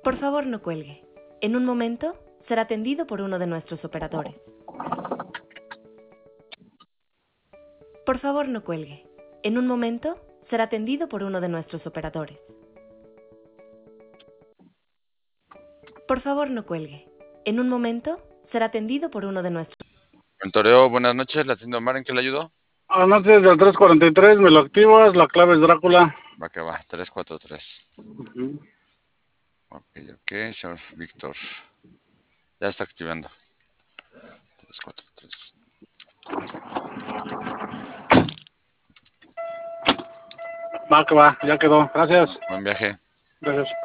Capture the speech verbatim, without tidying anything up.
Por favor, no cuelgue. En un momento será atendido por uno de nuestros operadores. Por favor, no cuelgue. En un momento será atendido por uno de nuestros operadores. Por favor, no cuelgue. En un momento será atendido por uno de nuestros... Mentoreo, buenas noches, la atiendo Omar, ¿en qué le ayudo? Anoche del tres cuarenta y tres, me lo activas, la clave es Drácula. Va que va, tres cuatro tres. Uh-huh. Ok, ok, señor Víctor. Ya está activando. tres cuatro tres. Va que va, ya quedó. Gracias. Buen viaje. Gracias.